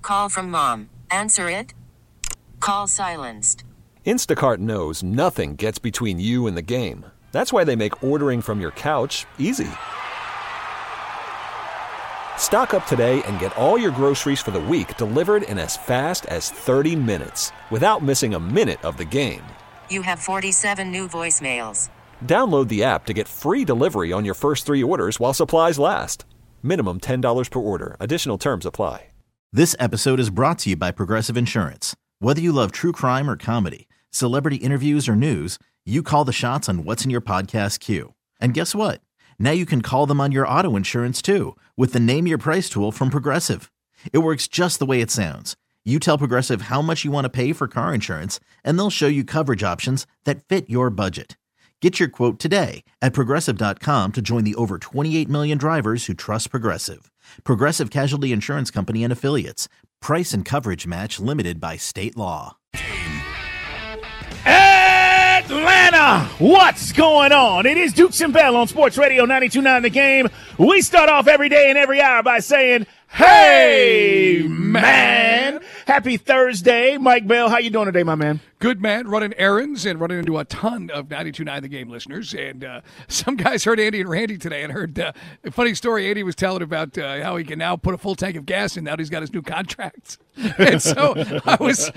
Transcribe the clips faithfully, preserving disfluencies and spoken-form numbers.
Call from mom. Answer it. Call silenced. Instacart knows nothing gets between you and the game. That's why they make ordering from your couch easy. Stock up today and get all your groceries for the week delivered in as fast as thirty minutes without missing a minute of the game. You have forty-seven new voicemails. Download the app to get free delivery on your first three orders while supplies last. Minimum ten dollars per order. Additional terms apply. This episode is brought to you by Progressive Insurance. Whether you love true crime or comedy, celebrity interviews or news, you call the shots on what's in your podcast queue. And guess what? Now you can call them on your auto insurance too with the Name Your Price tool from Progressive. It works just the way it sounds. You tell Progressive how much you want to pay for car insurance, and they'll show you coverage options that fit your budget. Get your quote today at Progressive dot com to join the over twenty-eight million drivers who trust Progressive. Progressive Casualty Insurance Company and Affiliates. Price and coverage match limited by state law. Atlanta, what's going on? It is Dukes and Bell on Sports Radio ninety-two point nine The Game. We start off every day and every hour by saying, hey, man. Happy Thursday. Mike Bell, how you doing today, my man? Good, man. Running errands and running into a ton of ninety-two point nine The Game listeners. And uh, some guys heard Andy and Randy today and heard uh, a funny story Andy was telling about uh, how he can now put a full tank of gas in now that he's got his new contract. And so I was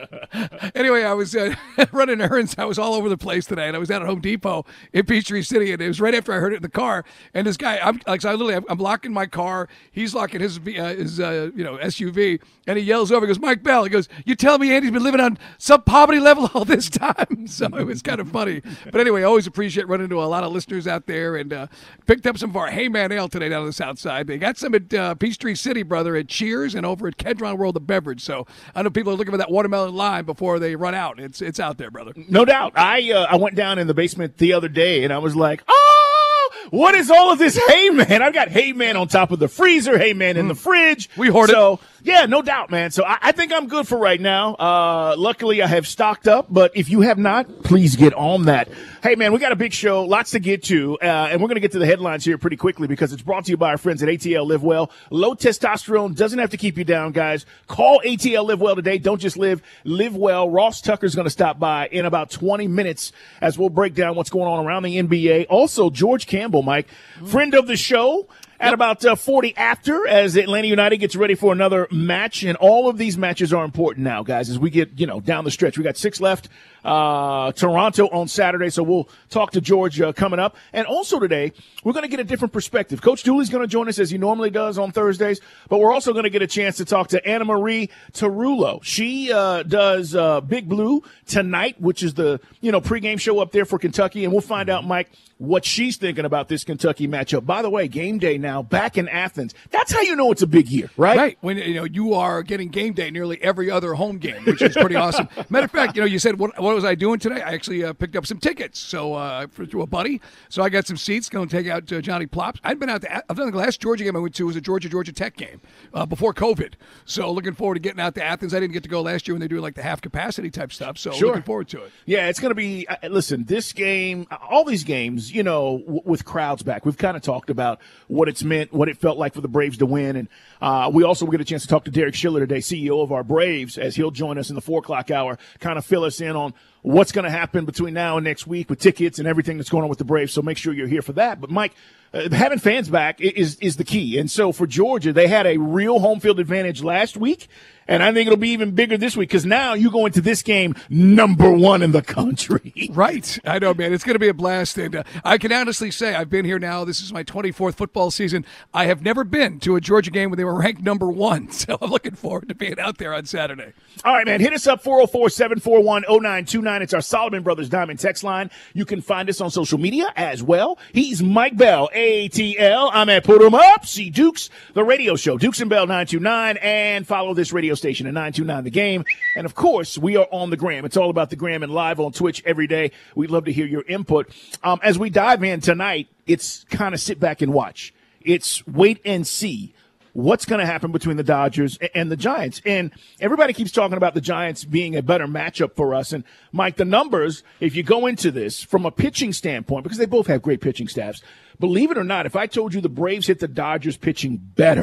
– anyway, I was uh, running errands. I was all over the place today, and I was down at Home Depot in Peachtree City, and it was right after I heard it in the car. And this guy – I'm like, so I literally – I'm locking my car. He's locking his, uh, his uh, you know, S U V, and he yells over. He goes, Mike Bell. He goes, you tell me Andy's been living on some poverty level all this time. So it was kind of funny. But anyway, I always appreciate running into a lot of listeners out there, and uh, picked up some of our Hey Man Ale today down on the south side. They got some at uh, Peachtree City, brother, at Cheers, and over at Kedron World of Beverage. So I know people are looking for that watermelon lime before they run out. It's it's out there, brother. No doubt. I uh, I went down in the basement the other day, and I was like, oh, what is all of this Hey Man? I've got Hey Man on top of the freezer, Hey Man in the fridge. We hoard so, it. Yeah, no doubt, man. So I, I think I'm good for right now. Uh, luckily, I have stocked up, but if you have not, please get on that. Hey, man, we got a big show, lots to get to, uh, and we're going to get to the headlines here pretty quickly because it's brought to you by our friends at A T L Live Well. Low testosterone doesn't have to keep you down, guys. Call A T L Live Well today. Don't just live, live well. Ross Tucker's going to stop by in about twenty minutes as we'll break down what's going on around the N B A. Also, George Campbell, Mike, friend of the show. At about uh, forty after, as Atlanta United gets ready for another match, and all of these matches are important now, guys, as we get, you know, down the stretch. We got six left, uh, Toronto on Saturday, so we'll talk to George uh, coming up. And also today, we're going to get a different perspective. Coach Dooley's going to join us as he normally does on Thursdays, but we're also going to get a chance to talk to Anna Marie Tarullo. She uh, does uh, Big Blue tonight, which is the, you know, pregame show up there for Kentucky, and we'll find out, Mike, what she's thinking about this Kentucky matchup. By the way, game day now back in Athens. That's how you know it's a big year, right? Right. When you know you are getting game day nearly every other home game, which is pretty awesome. Matter of fact, you know, you said what, what was I doing today? I actually uh, picked up some tickets, so uh, for, through a buddy. So I got some seats. Going to take out uh, Johnny Plops. I'd been out to. I've done the last Georgia game I went to was a Georgia Georgia Tech game uh, before COVID. So looking forward to getting out to Athens. I didn't get to go last year when they do like the half capacity type stuff. So sure. Looking forward to it. Yeah, it's going to be. Uh, listen, this game, all these games, you know. W- with crowds back. We've kind of talked about what it's meant, what it felt like for the Braves to win. And uh, we also will get a chance to talk to Derek Schiller today, C E O of our Braves, as he'll join us in the four o'clock hour, kind of fill us in on what's going to happen between now and next week with tickets and everything that's going on with the Braves. So make sure you're here for that. But, Mike, uh, having fans back is, is the key. And so for Georgia, they had a real home field advantage last week. And I think it'll be even bigger this week because now you go into this game number one in the country. Right. I know, man. It's going to be a blast. And uh, I can honestly say I've been here now. This is my twenty-fourth football season. I have never been to a Georgia game where they were ranked number one. So I'm looking forward to being out there on Saturday. All right, man. Hit us up, four oh four, seven four one, oh nine two nine. It's our Solomon Brothers Diamond text line. You can find us on social media as well. He's Mike Bell, A T L. I'm at Put 'em Up. See Dukes, the radio show, Dukes and Bell nine two nine. And follow this radio station at nine two nine The Game. And, of course, we are on the gram. It's all about the gram and live on Twitch every day. We'd love to hear your input. Um, as we dive in tonight, it's kind of sit back and watch. It's wait and see what's going to happen between the Dodgers and the Giants. And everybody keeps talking about the Giants being a better matchup for us. And, Mike, the numbers, if you go into this from a pitching standpoint, because they both have great pitching staffs, believe it or not, if I told you the Braves hit the Dodgers pitching better,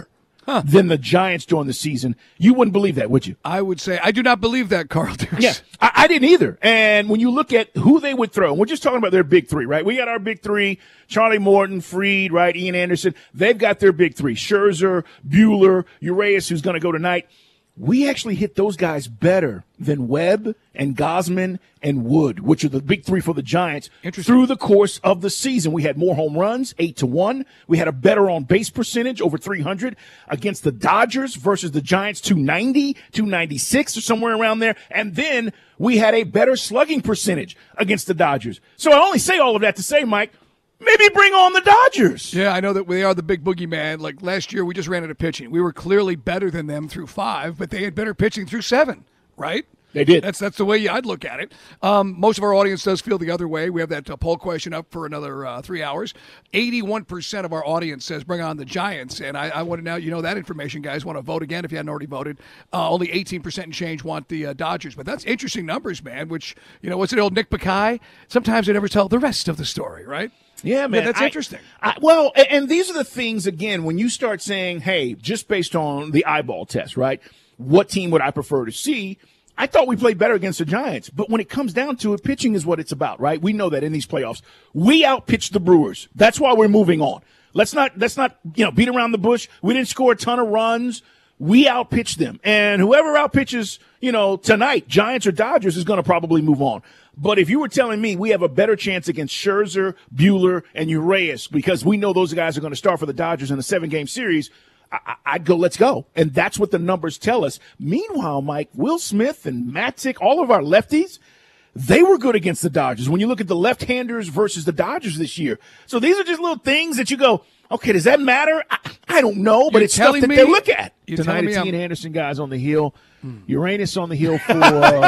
huh. than the Giants during the season. You wouldn't believe that, would you? I would say I do not believe that, Carl Dukes. Yeah, I, I didn't either. And when you look at who they would throw, we're just talking about their big three, right? We got our big three, Charlie Morton, Fried, right, Ian Anderson. They've got their big three, Scherzer, Buehler, Urias, who's going to go tonight. We actually hit those guys better than Webb and Gosman and Wood, which are the big three for the Giants. Through the course of the season, we had more home runs, eight to one. We had a better on base percentage, over three hundred, against the Dodgers versus the Giants, two ninety, two ninety-six, or somewhere around there. And then we had a better slugging percentage against the Dodgers. So I only say all of that to say, Mike, maybe bring on the Dodgers. Yeah, I know that they are the big boogeyman. Like last year, we just ran out of pitching. We were clearly better than them through five, but they had better pitching through seven, right? They did. That's that's the way I'd look at it. Um, most of our audience does feel the other way. We have that uh, poll question up for another uh, three hours. eighty-one percent of our audience says bring on the Giants, and I, I want to now you know that information, guys. Want to vote again if you hadn't already voted. Uh, only eighteen percent and change want the uh, Dodgers, but that's interesting numbers, man. Which you know, what's it, old Nick Bakay? Sometimes they never tell the rest of the story, right? Yeah, man. Yeah, that's I, interesting. I, well, and, and these are the things, again, when you start saying, hey, just based on the eyeball test, right, what team would I prefer to see? I thought we played better against the Giants. But when it comes down to it, pitching is what it's about, right? We know that in these playoffs. We outpitched the Brewers. That's why we're moving on. Let's not, let's not, you know, beat around the bush. We didn't score a ton of runs. We outpitched them. And whoever outpitches, you know, tonight, Giants or Dodgers, is going to probably move on. But if you were telling me we have a better chance against Scherzer, Buehler, and Urias because we know those guys are going to start for the Dodgers in a seven-game series, I- I'd go, let's go. And that's what the numbers tell us. Meanwhile, Mike, Will Smith and Matzik, all of our lefties, they were good against the Dodgers. When you look at the left-handers versus the Dodgers this year. So these are just little things that you go, okay, does that matter? I, I don't know, but You're it's stuff that me, they look at. You're Tonight, it's I'm... Ian Anderson, guys, on the hill. Uranus on the hill for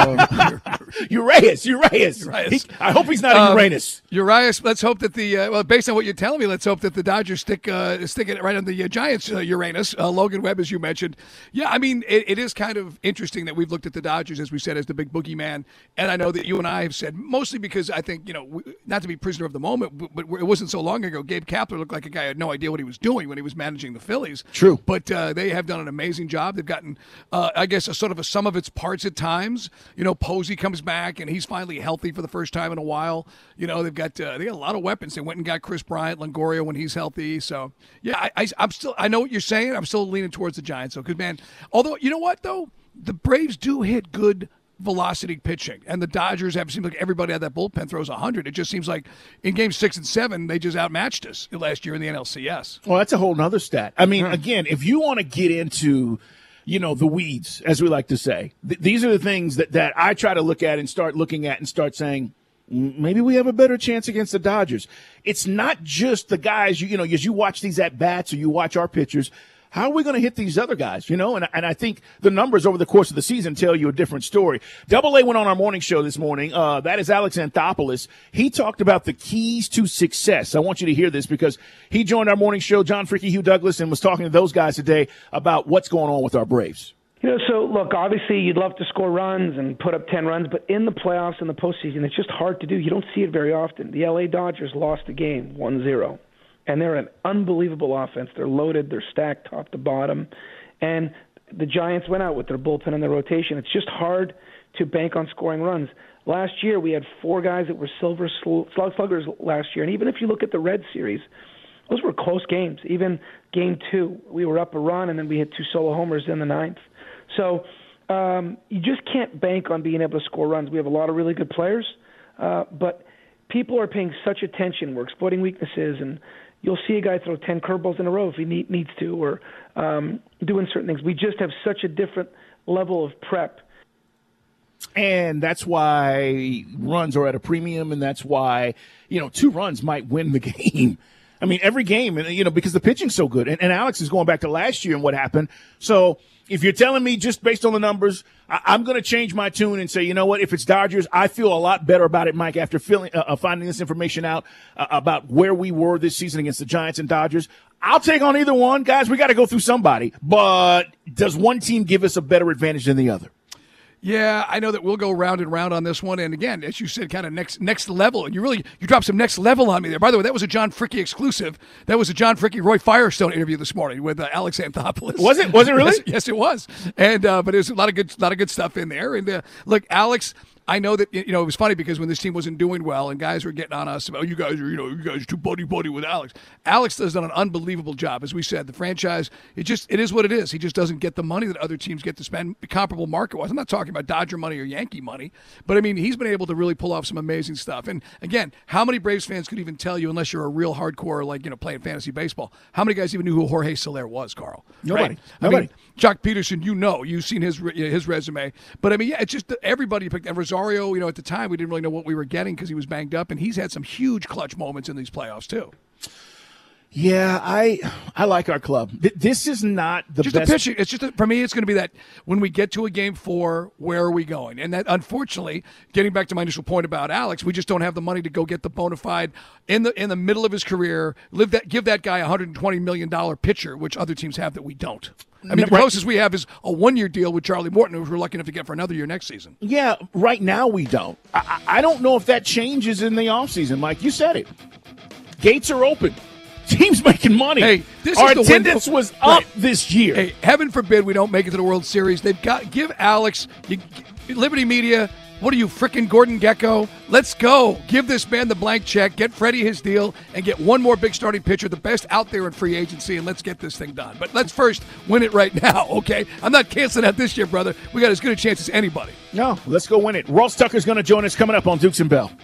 uh, Urias. Urias. Urias. He, I hope he's not a um, Uranus. Urias. Let's hope that the uh, well, based on what you're telling me, let's hope that the Dodgers stick uh, stick it right on the uh, Giants uh, Uranus. Uh, Logan Webb, as you mentioned. Yeah, I mean, it, it is kind of interesting that we've looked at the Dodgers, as we said, as the big boogeyman, and I know that you and I have said mostly because I think you know, we, not to be prisoner of the moment, but, but it wasn't so long ago. Gabe Kapler looked like a guy who had no idea what he was doing when he was managing the Phillies. True, but uh, they have done an amazing job. They've gotten, uh, I guess, a sort of a sum of its parts at times. You know, Posey comes back and he's finally healthy for the first time in a while. You know, they've got uh, they got a lot of weapons. They went and got Chris Bryant, Longoria when he's healthy. So yeah, I, I, I'm still I know what you're saying. I'm still leaning towards the Giants though, because man, although you know what though, the Braves do hit good velocity pitching, and the Dodgers have seemed like everybody out of that bullpen throws one hundred. It just seems like in games six and seven they just outmatched us last year in the N L C S. Well, that's a whole nother stat. I mean, Yeah. again, if you want to get into, you know, the weeds, as we like to say, th- these are the things that, that I try to look at and start looking at and start saying, "Mm, maybe we have a better chance against the Dodgers. It's not just the guys, you, you know, as you watch these at-bats or you watch our pitchers, how are we going to hit these other guys, you know? And, and I think the numbers over the course of the season tell you a different story. Double A went on our morning show this morning. Uh, that is Alex Anthopoulos. He talked about the keys to success. I want you to hear this because he joined our morning show, John Freaky Hugh Douglas, and was talking to those guys today about what's going on with our Braves. You know, so look, obviously you'd love to score runs and put up ten runs, but in the playoffs and the postseason, it's just hard to do. You don't see it very often. The L A Dodgers lost a game one zero, and they're an unbelievable offense. They're loaded. They're stacked top to bottom. And the Giants went out with their bullpen and their rotation. It's just hard to bank on scoring runs. Last year we had four guys that were silver slug sluggers last year, and even if you look at the Red Series, those were close games. Even game two, we were up a run, and then we hit two solo homers in the ninth. So um, you just can't bank on being able to score runs. We have a lot of really good players, uh, but people are paying such attention. We're exploiting weaknesses, and you'll see a guy throw ten curveballs in a row if he need, needs to, or um, doing certain things. We just have such a different level of prep. And that's why runs are at a premium, and that's why, you know, two runs might win the game. I mean, every game, you know, because the pitching's so good. And, and Alex is going back to last year and what happened. So if you're telling me just based on the numbers, I, I'm going to change my tune and say, you know what, if it's Dodgers, I feel a lot better about it, Mike, after feeling, uh, finding this information out uh, about where we were this season against the Giants and Dodgers. I'll take on either one. Guys, we got to go through somebody. But does one team give us a better advantage than the other? Yeah, I know that we'll go round and round on this one. And again, as you said, kind of next next level. And you really you dropped some next level on me there. By the way, that was a John Fricke exclusive. That was a John Fricke Roy Firestone interview this morning with uh, Alex Anthopoulos. Was it? Was it really? Yes, yes, it was. And uh, but there's a lot of good lot of good stuff in there. And uh, look, Alex. I know that, you know, it was funny because when this team wasn't doing well and guys were getting on us about, oh, you guys are, you know, you guys are too buddy-buddy with Alex. Alex has done an unbelievable job. As we said, the franchise, it just, it is what it is. He just doesn't get the money that other teams get to spend comparable market-wise. I'm not talking about Dodger money or Yankee money, but I mean, he's been able to really pull off some amazing stuff. And again, how many Braves fans could even tell you, unless you're a real hardcore, like, you know, playing fantasy baseball, how many guys even knew who Jorge Soler was, Carl? Nobody. Right? Nobody. I mean, Jock Peterson, you know, you've seen his his resume. But I mean, yeah, it's just everybody picked. And Rosario, you know, at the time, we didn't really know what we were getting because he was banged up, and he's had some huge clutch moments in these playoffs too. Yeah, I I like our club. Th- this is not the just best. a pitching. It's just a, for me. It's going to be that when we get to a game four, where are we going? And that, unfortunately, getting back to my initial point about Alex, we just don't have the money to go get the bona fide in the in the middle of his career. Live that, give that guy a hundred and twenty million dollar pitcher, which other teams have that we don't. I mean, the right. closest we have is a one-year deal with Charlie Morton, which we're lucky enough to get for another year next season. Yeah, right now we don't. I, I don't know if that changes in the offseason, Mike. You said it. Gates are open. Teams making money. Hey, this Our is the attendance win- was up right. this year. Hey, heaven forbid we don't make it to the World Series. They've got give Alex, you, Liberty Media. What are you, frickin' Gordon Gekko? Let's go. Give this man the blank check. Get Freddie his deal, and get one more big starting pitcher, the best out there in free agency, and let's get this thing done. But let's first win it right now, okay? I'm not canceling out this year, brother. We got as good a chance as anybody. No, let's go win it. Ross Tucker's going to join us coming up on Dukes and Bell.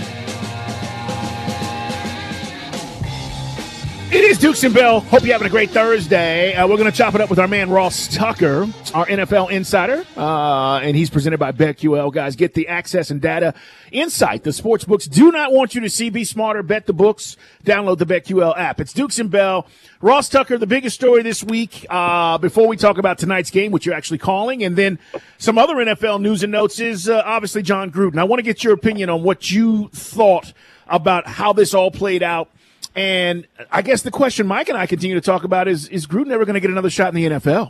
It is Dukes and Bell. Hope you're having a great Thursday. Uh, we're going to chop it up with our man Ross Tucker, our N F L insider, uh, and he's presented by BetQL. Guys, get the access and data insight the sports books do not want you to see. Be smarter, bet the books. Download the BetQL app. It's Dukes and Bell. Ross Tucker, the biggest story this week, uh, before we talk about tonight's game, which you're actually calling, and then some other N F L news and notes is uh, obviously Jon Gruden. I want to get your opinion on what you thought about how this all played out. And I guess the question Mike and I continue to talk about is, is Gruden ever going to get another shot in the N F L?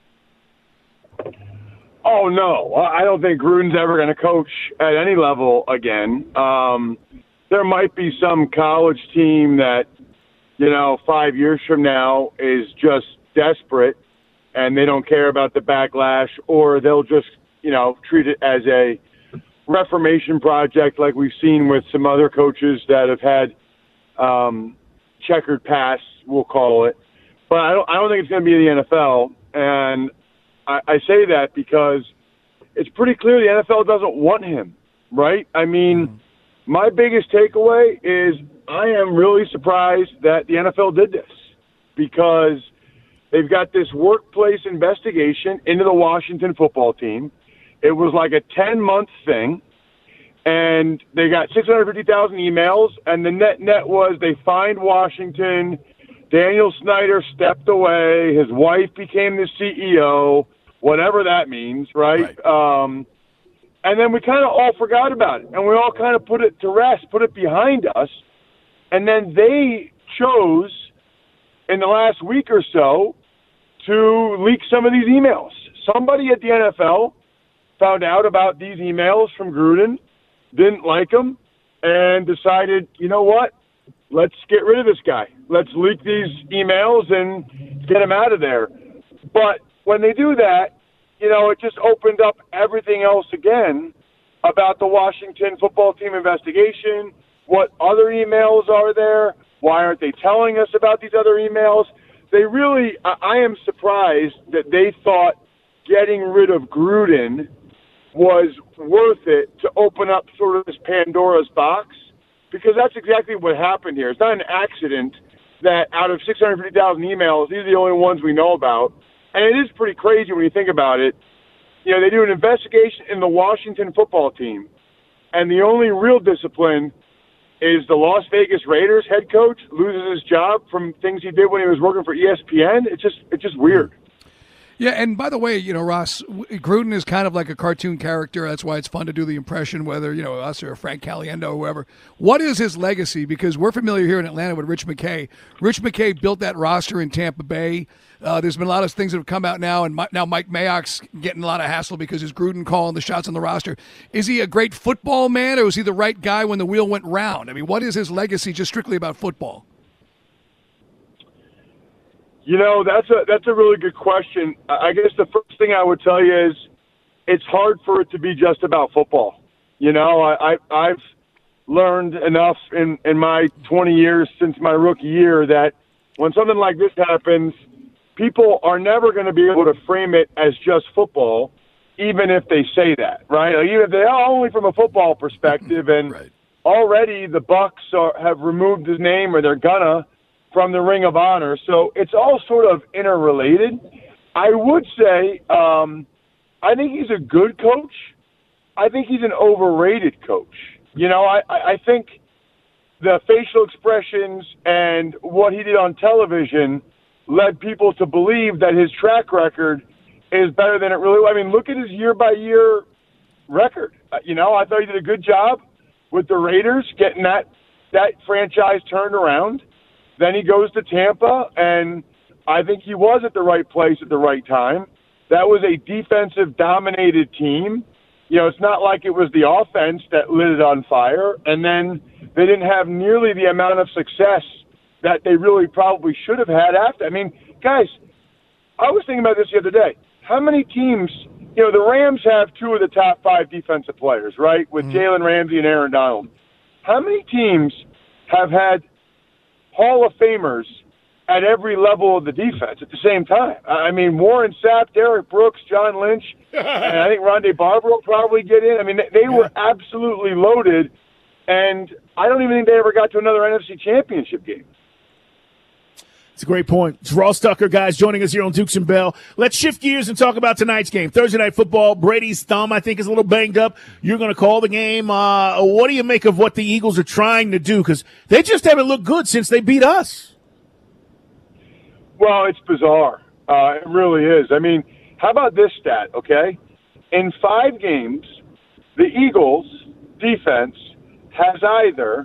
Oh, no. I don't think Gruden's ever going to coach at any level again. Um, there might be some college team that, you know, five years from now is just desperate and they don't care about the backlash, or they'll just, you know, treat it as a reformation project like we've seen with some other coaches that have had um, checkered past, we'll call it. But I don't, I don't think it's going to be in the N F L. And I, I say that because it's pretty clear the N F L doesn't want him, right? I mean, mm-hmm. my biggest takeaway is I am really surprised that the N F L did this, because they've got this workplace investigation into the Washington football team. It was like a ten-month thing. And they got six hundred fifty thousand emails, and the net net was they fined Washington. Daniel Snyder stepped away. His wife became the C E O, whatever that means, right? right. Um, and then we kind of all forgot about it, and we all kind of put it to rest, put it behind us. And then they chose in the last week or so to leak some of these emails. Somebody at the N F L found out about these emails from Gruden, didn't like him, and decided, you know what, let's get rid of this guy. Let's leak these emails and get him out of there. But when they do that, you know, it just opened up everything else again about the Washington football team investigation. What other emails are there? Why aren't they telling us about these other emails? They really, I am surprised that they thought getting rid of Gruden was worth it to open up sort of this Pandora's box, because that's exactly what happened here. It's not an accident that out of six hundred fifty thousand emails, these are the only ones we know about. And it is pretty crazy when you think about it. You know, they do an investigation in the Washington football team, and the only real discipline is the Las Vegas Raiders head coach loses his job from things he did when he was working for E S P N. It's just, it's just weird. Yeah, and by the way, you know, Ross, Gruden is kind of like a cartoon character. That's why it's fun to do the impression, whether, you know, us or Frank Caliendo or whoever. What is his legacy? Because we're familiar here in Atlanta with Rich McKay. Rich McKay built that roster in Tampa Bay. Uh, there's been a lot of things that have come out now, and now Mike Mayock's getting a lot of hassle because it's Gruden calling the shots on the roster. Is he a great football man, or was he the right guy when the wheel went round? I mean, what is his legacy just strictly about football? You know, that's a that's a really good question. I guess the first thing I would tell you is it's hard for it to be just about football. You know, I, I, I've learned enough in, in my twenty years since my rookie year that when something like this happens, people are never going to be able to frame it as just football, even if they say that, right? Like, even if they are only from a football perspective, and right. already the Bucks are, have removed his name, or they're gonna, from the Ring of Honor. So it's all sort of interrelated. I would say um, I think he's a good coach. I think he's an overrated coach. You know, I, I think the facial expressions and what he did on television led people to believe that his track record is better than it really was. I mean, look at his year-by-year record. Uh, you know, I thought he did a good job with the Raiders getting that, that franchise turned around. Then he goes to Tampa, and I think he was at the right place at the right time. That was a defensive-dominated team. You know, it's not like it was the offense that lit it on fire. And then they didn't have nearly the amount of success that they really probably should have had after. I mean, guys, I was thinking about this the other day. How many teams, you know, the Rams have two of the top five defensive players, right, with mm-hmm. Jalen Ramsey and Aaron Donald. How many teams have had Hall of Famers at every level of the defense at the same time? I mean, Warren Sapp, Derek Brooks, John Lynch, and I think Rondé Barber will probably get in. I mean, they were absolutely loaded, and I don't even think they ever got to another N F C Championship game. It's a great point. It's Ross Tucker, guys, joining us here on Dukes and Bell. Let's shift gears and talk about tonight's game. Thursday Night Football. Brady's thumb, I think, is a little banged up. You're going to call the game. Uh, what do you make of what the Eagles are trying to do? Because they just haven't looked good since they beat us. Well, it's bizarre. Uh, it really is. I mean, how about this stat, okay? In five games, the Eagles' defense has either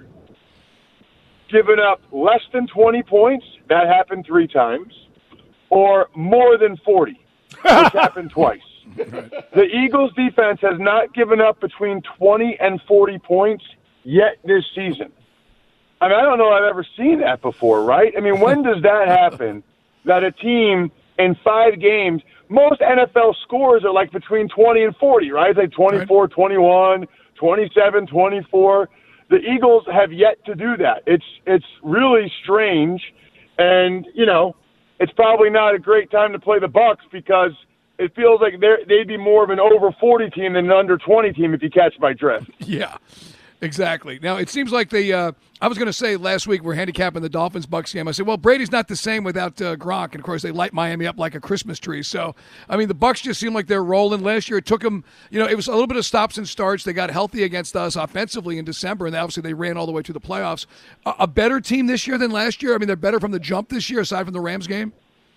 given up less than twenty points, that happened three times, or more than forty, which happened twice. The Eagles' defense has not given up between twenty and forty points yet this season. I mean, I don't know if I've ever seen that before, right? I mean, when does that happen, that a team in five games, most N F L scores are like between twenty and forty, right? It's like twenty-four twenty-one, twenty-seven twenty-four. The Eagles have yet to do that. It's it's really strange, and you know, it's probably not a great time to play the Bucks because it feels like they're, they'd be more of an over forty team than an under twenty team if you catch my drift. Yeah, exactly. Now it seems like the uh, I was going to say last week we're handicapping the Dolphins Bucks game. I said, well, Brady's not the same without uh, Gronk, and of course they light Miami up like a Christmas tree. So I mean, the Bucks just seem like they're rolling. Last year it took them, you know, it was a little bit of stops and starts. They got healthy against us offensively in December, and obviously they ran all the way to the playoffs. A, a better team this year than last year. I mean, they're better from the jump this year, aside from the Rams game.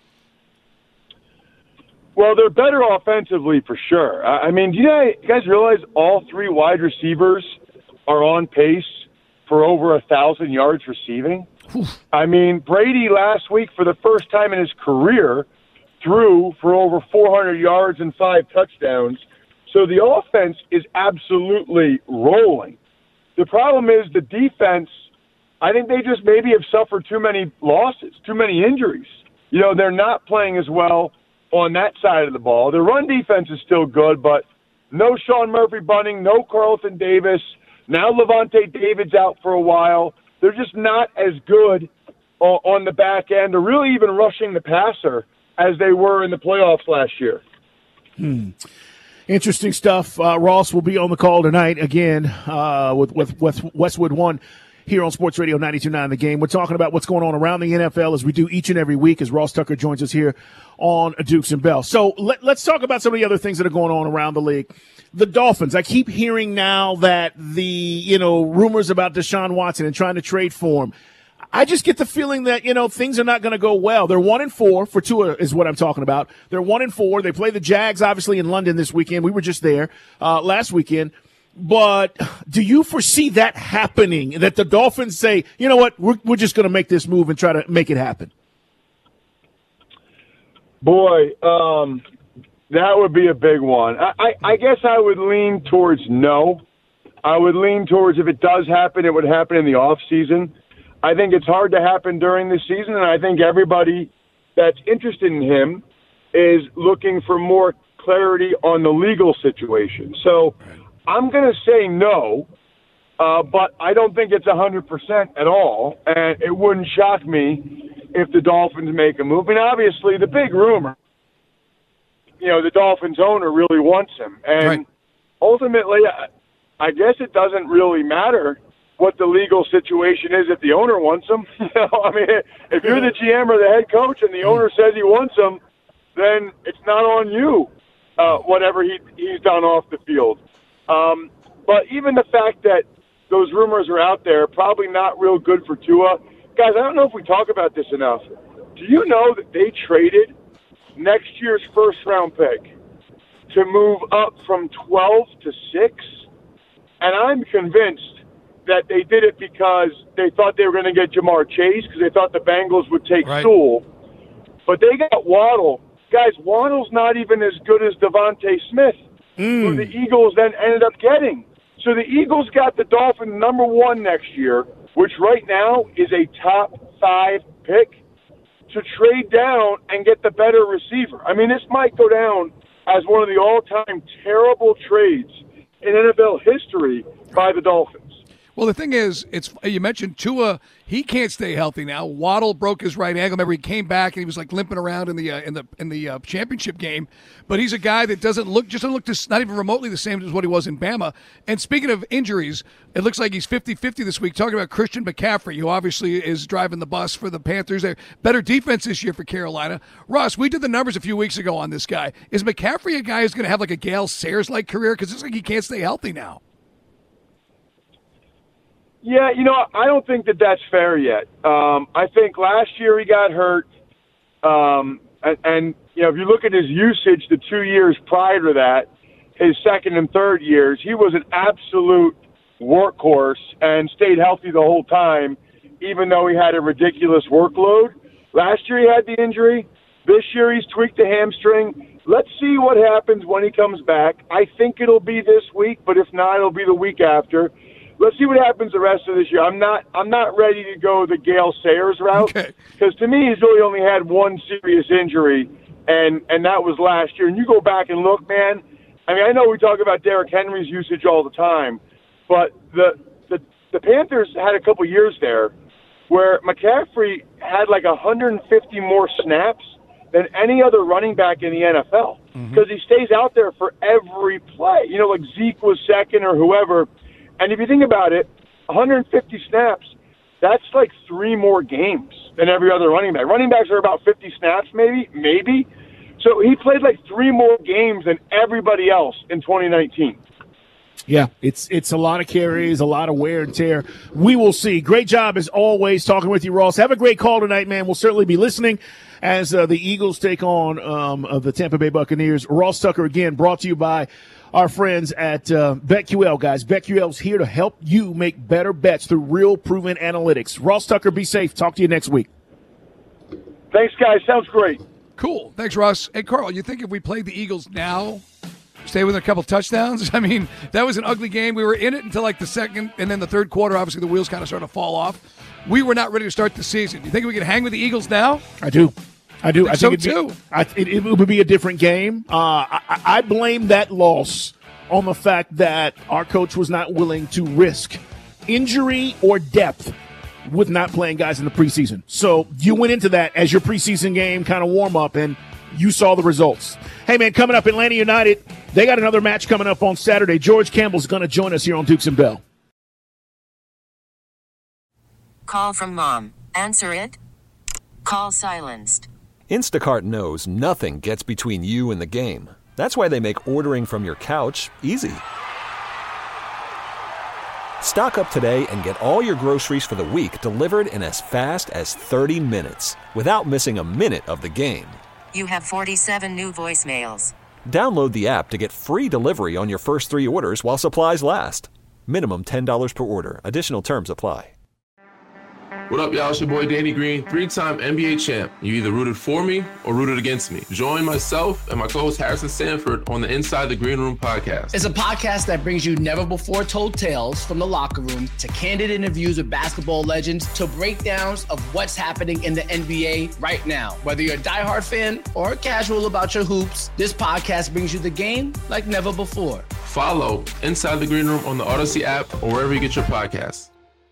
Well, they're better offensively for sure. I mean, do you guys realize all three wide receivers are on pace for over a thousand yards receiving? I mean, Brady last week, for the first time in his career, threw for over four hundred yards and five touchdowns. So the offense is absolutely rolling. The problem is the defense, I think they just maybe have suffered too many losses, too many injuries. You know, they're not playing as well on that side of the ball. The run defense is still good, but no Sean Murphy-Bunting, no Carlton Davis. Now Levante David's out for a while. They're just not as good on the back end or really even rushing the passer as they were in the playoffs last year. Hmm. Interesting stuff. Uh, Ross will be on the call tonight again uh, with, with, with Westwood One here on Sports Radio ninety-two point nine The Game. We're talking about what's going on around the N F L as we do each and every week as Ross Tucker joins us here on Dukes and Bell. So let, let's talk about some of the other things that are going on around the league. The Dolphins, I keep hearing now that the, you know, rumors about Deshaun Watson and trying to trade for him. I just get the feeling that, you know, things are not going to go well. They're one and four for Tua is what I'm talking about. They're one and four. They play the Jags, obviously, in London this weekend. We were just there uh, last weekend. But do you foresee that happening, that the Dolphins say, you know what, we're, we're just going to make this move and try to make it happen? Boy, um, that would be a big one. I, I, I guess I would lean towards no. I would lean towards if it does happen, it would happen in the off season. I think it's hard to happen during the season, and I think everybody that's interested in him is looking for more clarity on the legal situation. So I'm going to say no, uh, but I don't think it's one hundred percent at all, and it wouldn't shock me if the Dolphins make a move. And obviously, the big rumor, you know, the Dolphins owner really wants him. And right. ultimately, I guess it doesn't really matter what the legal situation is if the owner wants him. You know, I mean, if you're the G M or the head coach and the owner says he wants him, then it's not on you, uh, whatever he, he's done off the field. Um, but even the fact that those rumors are out there, probably not real good for Tua. Guys, I don't know if we talk about this enough. Do you know that they traded next year's first-round pick to move up from twelve to six? And I'm convinced that they did it because they thought they were going to get Jamar Chase because they thought the Bengals would take right. Sewell. But they got Waddle. Guys, Waddle's not even as good as Devontae Smith, mm. who the Eagles then ended up getting. So the Eagles got the Dolphins number one next year, which right now is a top five pick, to trade down and get the better receiver. I mean, this might go down as one of the all-time terrible trades in N F L history by the Dolphins. Well, the thing is, it's you mentioned Tua. He can't stay healthy now. Waddle broke his right ankle. Remember, he came back and he was like limping around in the uh, in the in the uh, championship game. But he's a guy that doesn't look just doesn't look this, not even remotely the same as what he was in Bama. And speaking of injuries, it looks like he's fifty-fifty this week. Talking about Christian McCaffrey, who obviously is driving the bus for the Panthers. They're better defense this year for Carolina. Ross, we did the numbers a few weeks ago on this guy. Is McCaffrey a guy who's going to have like a Gale Sayers-like career? Because it's like he can't stay healthy now. Yeah, you know, I don't think that that's fair yet. Um, I think last year he got hurt, um, and, and, you know, if you look at his usage the two years prior to that, his second and third years, he was an absolute workhorse and stayed healthy the whole time, even though he had a ridiculous workload. Last year he had the injury. This year he's tweaked the hamstring. Let's see what happens when he comes back. I think it'll be this week, but if not, it'll be the week after. Let's see what happens the rest of this year. I'm not I'm not ready to go the Gale Sayers route because okay. to me he's really only had one serious injury, and, and that was last year. And you go back and look, man, I mean, I know we talk about Derrick Henry's usage all the time, but the the, the Panthers had a couple years there where McCaffrey had like one hundred fifty more snaps than any other running back in the N F L because mm-hmm. he stays out there for every play. You know, like Zeke was second or whoever. And if you think about it, one hundred fifty snaps, that's like three more games than every other running back. Running backs are about fifty snaps maybe, maybe. So he played like three more games than everybody else in twenty nineteen. Yeah, it's it's a lot of carries, a lot of wear and tear. We will see. Great job as always talking with you, Ross. Have a great call tonight, man. We'll certainly be listening as uh, the Eagles take on um, uh, the Tampa Bay Buccaneers. Ross Tucker, again, brought to you by our friends at uh, BetQL, guys. BetQL's here to help you make better bets through real proven analytics. Ross Tucker, be safe. Talk to you next week. Thanks, guys. Sounds great. Cool. Thanks, Ross. Hey, Carl, you think if we played the Eagles now, stay with a couple touchdowns? I mean, that was an ugly game. We were in it until like the second, and then the third quarter, obviously the wheels kind of started to fall off. We were not ready to start the season. Do you think we can hang with the Eagles now? I do. I do. I think, I think so, it'd too. Be, I, it, it would be a different game. Uh, I, I blame that loss on the fact that our coach was not willing to risk injury or depth with not playing guys in the preseason. So you went into that as your preseason game kind of warm-up, and you saw the results. Hey, man, coming up, Atlanta United, they got another match coming up on Saturday. George Campbell's going to join us here on Dukes and Bell. Call from mom. Answer it. Call silenced. Instacart knows nothing gets between you and the game. That's why they make ordering from your couch easy. Stock up today and get all your groceries for the week delivered in as fast as thirty minutes without missing a minute of the game. You have forty-seven new voicemails. Download the app to get free delivery on your first three orders while supplies last. Minimum ten dollars per order. Additional terms apply. What up, y'all? It's your boy Danny Green, three-time N B A champ. You either rooted for me or rooted against me. Join myself and my co-host Harrison Sanford on the Inside the Green Room podcast. It's a podcast that brings you never-before-told tales from the locker room to candid interviews with basketball legends to breakdowns of what's happening in the N B A right now. Whether you're a diehard fan or casual about your hoops, this podcast brings you the game like never before. Follow Inside the Green Room on the Odyssey app or wherever you get your podcasts.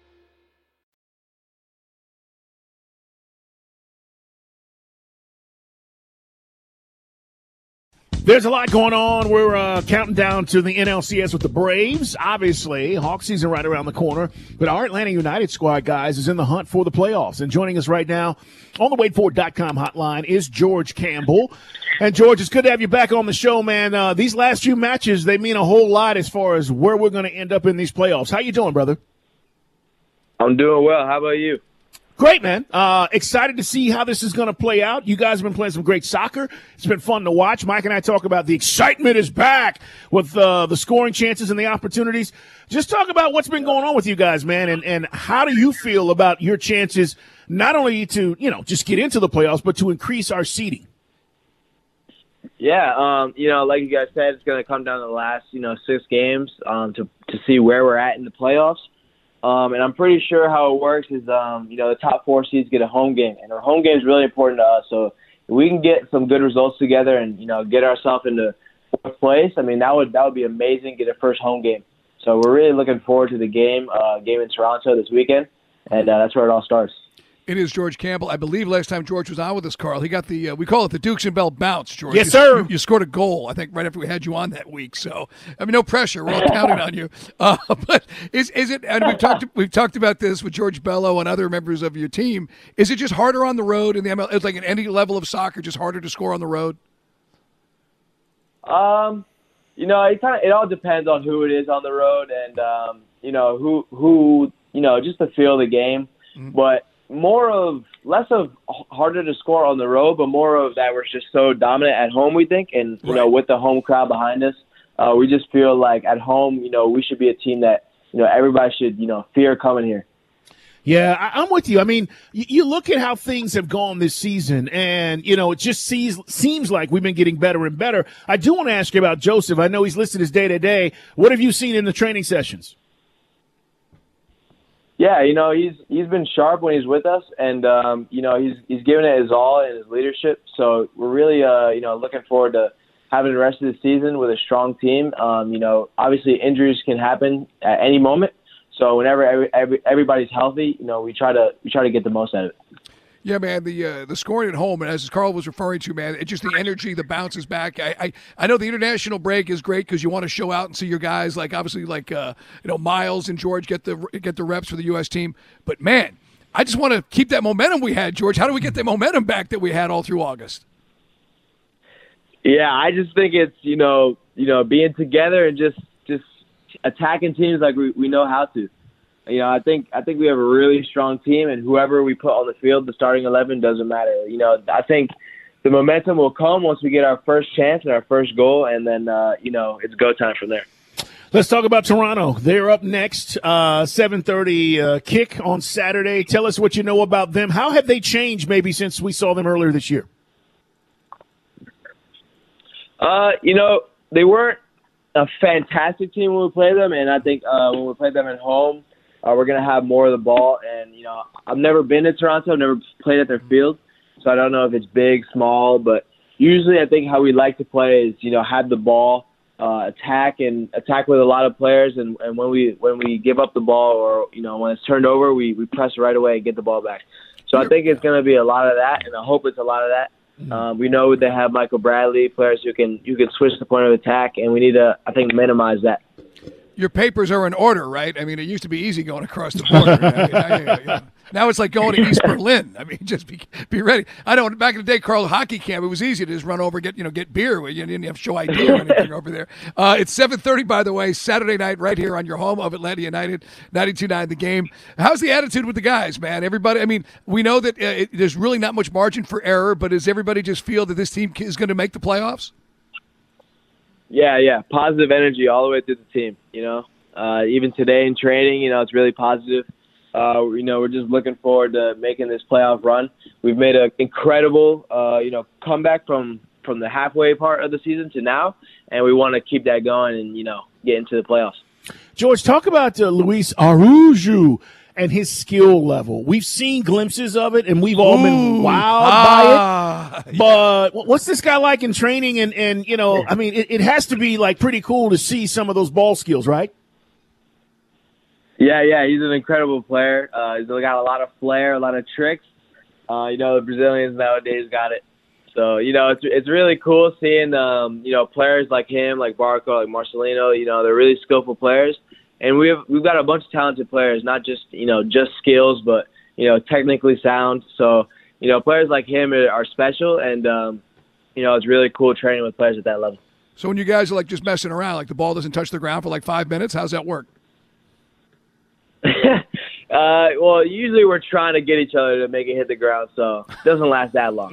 There's a lot going on. We're uh, counting down to the N L C S with the Braves. Obviously, Hawk season right around the corner. But our Atlanta United squad, guys, is in the hunt for the playoffs. And joining us right now on the Wade Ford dot com hotline is George Campbell. And, George, it's good to have you back on the show, man. Uh, these last few matches, they mean a whole lot as far as where we're going to end up in these playoffs. How you doing, brother? I'm doing well. How about you? Great, man. Uh, excited to see how this is going to play out. You guys have been playing some great soccer. It's been fun to watch. Mike and I talk about the excitement is back with uh, the scoring chances and the opportunities. Just talk about what's been going on with you guys, man, and, and how do you feel about your chances not only to, you know, just get into the playoffs, but to increase our seeding? Yeah, um, you know, like you guys said, it's going to come down to the last, you know, six games um, to to see where we're at in the playoffs. Um, and I'm pretty sure how it works is, um, you know, the top four seeds get a home game. And our home game is really important to us. So if we can get some good results together and, you know, get ourselves into fourth place, I mean, that would that would be amazing, get a first home game. So we're really looking forward to the game, uh, game in Toronto this weekend. And uh, that's where it all starts. It is George Campbell. I believe last time George was on with us, Carl, he got the, uh, we call it the Dukes and Bell bounce, George. Yes, you, sir. You, you scored a goal, I think, right after we had you on that week. So, I mean, no pressure. We're all counting on you. Uh, but is is it, and we've talked we've talked about this with George Bello and other members of your team, is it just harder on the road in the M L S? It's like at any level of soccer, just harder to score on the road? Um, you know, it kind of, it all depends on who it is on the road and, um, you know, who, who, you know, just to feel the game. Mm-hmm. But more of, less of harder to score on the road, but more of that we're just so dominant at home, we think. And, you right. know, with the home crowd behind us, uh, we just feel like at home, you know, we should be a team that, you know, everybody should, you know, fear coming here. Yeah, I, I'm with you. I mean, you, you look at how things have gone this season, and, you know, it just sees, seems like we've been getting better and better. I do want to ask you about Joseph. I know he's listed as day-to-day. What have you seen in the training sessions? Yeah, you know, he's he's been sharp when he's with us, and, um, you know, he's he's given it his all in his leadership. So we're really, uh, you know, looking forward to having the rest of the season with a strong team. Um, you know, obviously injuries can happen at any moment. So whenever every, every, everybody's healthy, you know, we try to we try to get the most out of it. Yeah, man, the uh, the scoring at home, and as Carl was referring to, man, it's just the energy, the bounces back. I I, I know the international break is great because you want to show out and see your guys, like obviously like uh, you know Miles and George get the get the reps for the U S team. But man, I just want to keep that momentum we had, George. How do we get the momentum back that we had all through August? Yeah, I just think it's you know you know being together and just just attacking teams like we, we know how to. You know, I think I think we have a really strong team, and whoever we put on the field, the starting eleven, doesn't matter. You know, I think the momentum will come once we get our first chance and our first goal, and then, uh, you know, it's go time from there. Let's talk about Toronto. They're up next, uh, seven thirty uh, kick on Saturday. Tell us what you know about them. How have they changed maybe since we saw them earlier this year? Uh, you know, they weren't a fantastic team when we played them, and I think uh, when we played them at home, Uh, we're going to have more of the ball. And, you know, I've never been to Toronto. I've never played at their field. So I don't know if it's big, small. But usually I think how we like to play is, you know, have the ball, uh, attack and attack with a lot of players. And, and when we when we give up the ball or, you know, when it's turned over, we, we press right away and get the ball back. So I think it's going to be a lot of that, and I hope it's a lot of that. Um, we know they have Michael Bradley, players who can you can switch the point of attack, and we need to, I think, minimize that. Your papers are in order, right? I mean, it used to be easy going across the border. I mean, I, I, Now it's like going to East Berlin. I mean, just be be ready. I know back in the day, Carl, hockey camp, it was easy to just run over, get you know, get beer. You didn't have show I D or anything over there. Uh, it's seven thirty, by the way, Saturday night, right here on your home of Atlanta United, ninety-two point nine The Game. How's the attitude with the guys, man? Everybody, I mean, we know that uh, it, there's really not much margin for error, but does everybody just feel that this team is going to make the playoffs? Yeah, yeah, positive energy all the way through the team. You know, uh, even today in training, you know, it's really positive. Uh, you know, we're just looking forward to making this playoff run. We've made an incredible, uh, you know, comeback from, from the halfway part of the season to now, and we want to keep that going and, you know, get into the playoffs. George, talk about uh, Luis Araujo and his skill level. We've seen glimpses of it, and we've all Ooh, been wowed ah, by it. But yeah. What's this guy like in training? And, and you know, I mean, it, it has to be, like, pretty cool to see some of those ball skills, right? Yeah, yeah, he's an incredible player. Uh, he's got a lot of flair, a lot of tricks. Uh, you know, the Brazilians nowadays got it. So, you know, it's it's really cool seeing, um, you know, players like him, like Barco, like Marcelino. You know, they're really skillful players. And we have, we've got a bunch of talented players, not just, you know, just skills, but, you know, technically sound. So, you know, players like him are, are special. And, um, you know, it's really cool training with players at that level. So when you guys are, like, just messing around, like the ball doesn't touch the ground for, like, five minutes, how's that work? uh, well, usually we're trying to get each other to make it hit the ground, so it doesn't last that long.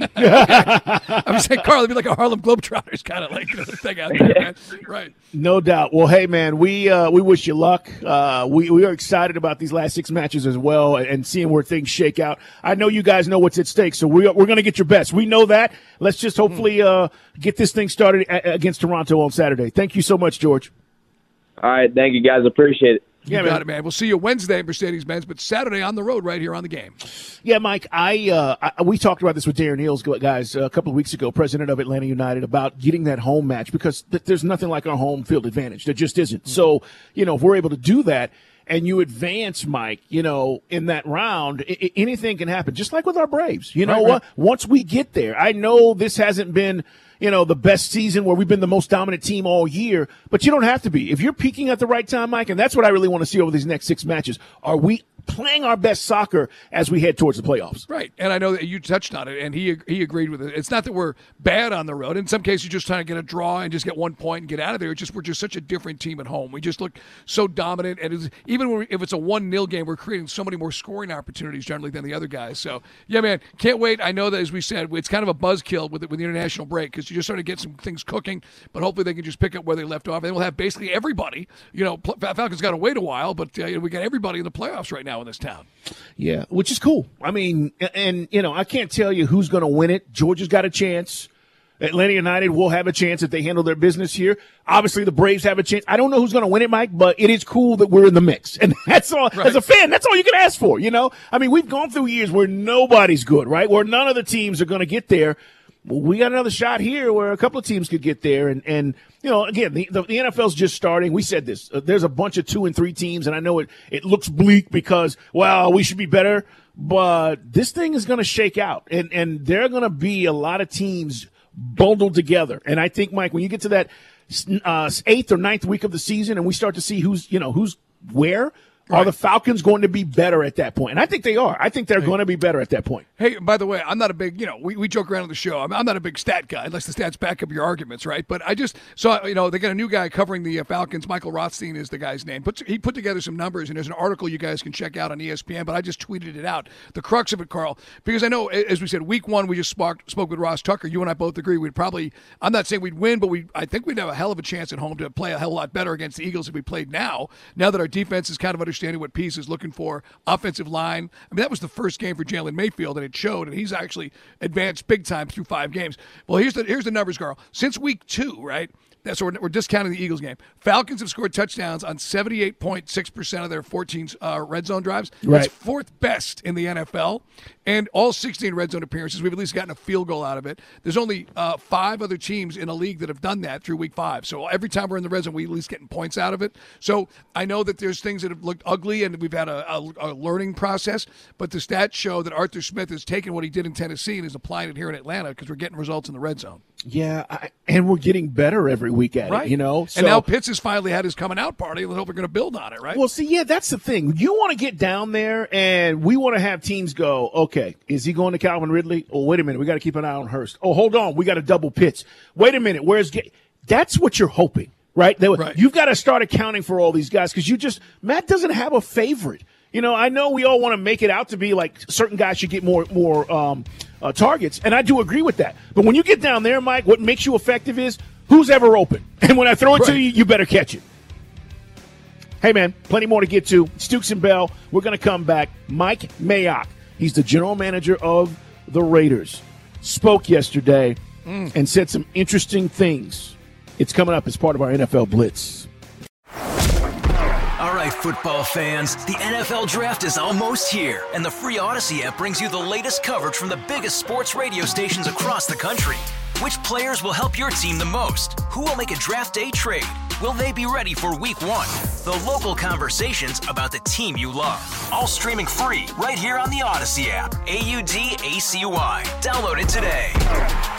I'm saying, Carl, it'd be like a Harlem Globetrotters kind of like thing out there, man. Right. No doubt. Well, hey, man, we uh, we wish you luck. Uh, we we are excited about these last six matches as well, and seeing where things shake out. I know you guys know what's at stake, so we are, we're going to get your best. We know that. Let's just hopefully uh, get this thing started a- against Toronto on Saturday. Thank you so much, George. All right, thank you, guys. Appreciate it. You yeah, got man. it, man. We'll see you Wednesday, Mercedes-Benz, but Saturday on the road right here on The Game. Yeah, Mike, I, uh, I we talked about this with Darren Eales, guys, a couple of weeks ago, president of Atlanta United, about getting that home match because th- there's nothing like our home field advantage. There just isn't. Mm-hmm. So, you know, if we're able to do that and you advance, Mike, you know, in that round, I- I- anything can happen, just like with our Braves. You know right, what? Right. Once we get there, I know this hasn't been – you know, the best season where we've been the most dominant team all year, but you don't have to be. If you're peaking at the right time, Mike, and that's what I really want to see over these next six matches, are we playing our best soccer as we head towards the playoffs? Right, and I know that you touched on it, and he he agreed with it. It's not that we're bad on the road. In some cases, you're just trying to get a draw and just get one point and get out of there. It's just we're just such a different team at home. We just look so dominant, and it's, even when we, if it's a one nil game, we're creating so many more scoring opportunities generally than the other guys. So, yeah, man, can't wait. I know that, as we said, it's kind of a buzzkill with, with the international break because you just sort of get some things cooking, but hopefully they can just pick up where they left off. And we'll have basically everybody. You know, Falcons got to wait a while, but uh, we got everybody in the playoffs right now in this town. Yeah, which is cool. I mean, and, you know, I can't tell you who's going to win it. Georgia's got a chance. Atlanta United will have a chance if they handle their business here. Obviously, the Braves have a chance. I don't know who's going to win it, Mike, but it is cool that we're in the mix. And that's all, right. As a fan, that's all you can ask for, you know? I mean, we've gone through years where nobody's good, right? Where none of the teams are going to get there. Well, we got another shot here where a couple of teams could get there. And, and you know, again, the, the, the N F L's just starting. We said this. Uh, there's a bunch of two and three teams, and I know it, it looks bleak because, well, we should be better. But this thing is going to shake out, and, and there are going to be a lot of teams bundled together. And I think, Mike, when you get to that uh, eighth or ninth week of the season and we start to see who's, you know, who's where, right. Are the Falcons going to be better at that point? And I think they are. I think they're hey. going to be better at that point. Hey, by the way, I'm not a big, you know, we, we joke around on the show. I'm, I'm not a big stat guy unless the stats back up your arguments, right? But I just saw, you know, they got a new guy covering the uh, Falcons. Michael Rothstein is the guy's name. But he put together some numbers, and there's an article you guys can check out on E S P N, but I just tweeted it out. The crux of it, Carl, because I know, as we said, week one, we just spoke, spoke with Ross Tucker. You and I both agree we'd probably, I'm not saying we'd win, but we I think we'd have a hell of a chance at home to play a hell of a lot better against the Eagles if we played now, now that our defense is kind of understanding what piece is looking for, offensive line. I mean, that was the first game for Jalen Mayfield, and it showed, and he's actually advanced big time through five games. Well, here's the here's the numbers, Carl. Since week two, right? That's we're, we're discounting the Eagles game. Falcons have scored touchdowns on seventy-eight point six percent of their fourteen uh, red zone drives. Right. That's fourth best in the N F L. And all sixteen red zone appearances, we've at least gotten a field goal out of it. There's only uh, five other teams in a league that have done that through week five. So every time we're in the red zone, we at least getting points out of it. So I know that there's things that have looked ugly, and we've had a, a, a learning process. But the stats show that Arthur Smith has taken what he did in Tennessee and is applying it here in Atlanta because we're getting results in the red zone. Yeah, I, and we're getting better every week at right. it, you know. So, and now Pitts has finally had his coming out party. Let's hope we're going to build on it, right? Well, see, yeah, that's the thing. You want to get down there, and we want to have teams go, okay, is he going to Calvin Ridley? Oh, wait a minute, we got to keep an eye on Hurst. Oh, hold on, we got a double Pitts. Wait a minute, where's G-? That's what you're hoping, right? They, right. You've got to start accounting for all these guys because you just – Matt doesn't have a favorite. You know, I know we all want to make it out to be like certain guys should get more more um, uh, targets, and I do agree with that. But when you get down there, Mike, what makes you effective is who's ever open. And when I throw it right. to you, you better catch it. Hey, man, plenty more to get to. Stukes and Bell, we're going to come back. Mike Mayock, he's the general manager of the Raiders, spoke yesterday mm. and said some interesting things. It's coming up as part of our N F L Blitz. All right, football fans, the N F L Draft is almost here, and the free Odyssey app brings you the latest coverage from the biggest sports radio stations across the country. Which players will help your team the most? Who will make a draft day trade? Will they be ready for week one? The local conversations about the team you love. All streaming free right here on the Odyssey app. A U D A C Y. Download it today.